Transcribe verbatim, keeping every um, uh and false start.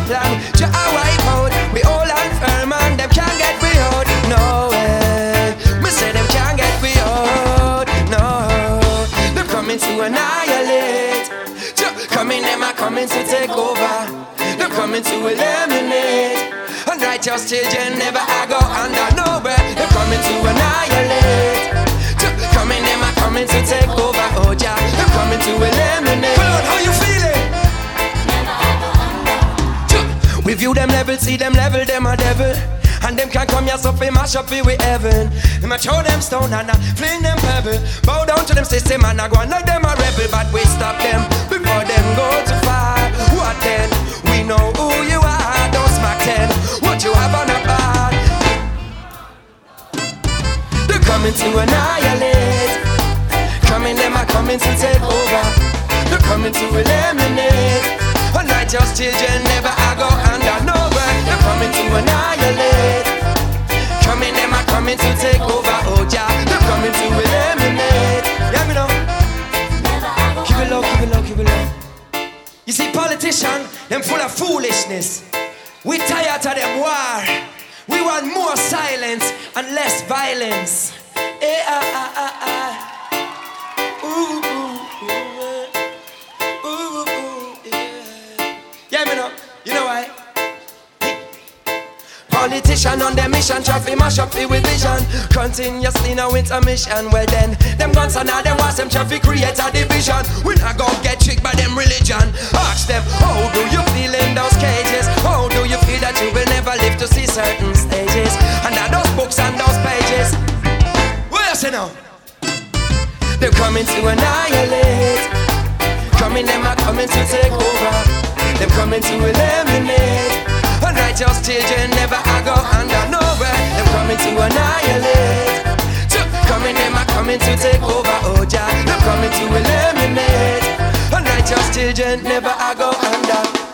plan. Jah a wipe out, we all and firm and them can't get we out. No way, me say them can't get we out. No, they're coming to annihilate. Jah coming, them are coming to take over. They're coming to eliminate. Unrighteous children never I go under nowhere. They're coming to annihilate. Jah coming, them are coming to take over. Oh Jah, they're coming to eliminate. Come on, how you feeling? We view them level, see them level, them a devil. And them can come here so fi mash up fi with heaven. Them a throw them stone and a fling them pebble. Bow down to them system and a go on like them a rebel. But we stop them before them go too far. What then? We know who you are. Don't smack ten. What you have on a bar. They're coming to annihilate. Coming, them are coming to take over. They're coming to eliminate. Unrighteous children never I go under nowhere. They're coming to annihilate. Coming, them are coming to take over. Oh Jah, they're coming to eliminate. Yeah, me know. Keep it low, keep it low, keep it low. You see, politicians, them full of foolishness. We tired of them war. We want more silence and less violence. Eh, ah, ah, ah, ah. Ooh, ooh, ooh. Ooh, ooh, yeah. Yeah, me know. You know why? Politician on their mission, try to mash up the with vision. Continuously now it's a mission. Well then, them guns and all them was them try to create a division. We not gon' get tricked by them religion. Ask them, how do you feel in those cages? How do you feel that you will never live to see certain stages? And now those books and those pages. What you say now? They're coming to annihilate. Coming, them are coming to take over. They're coming to eliminate. Unrighteous children never I go under nowhere. They're coming to annihilate. Coming, them are coming to take over. Oh Jah, they're coming to eliminate. Unrighteous children never I go under.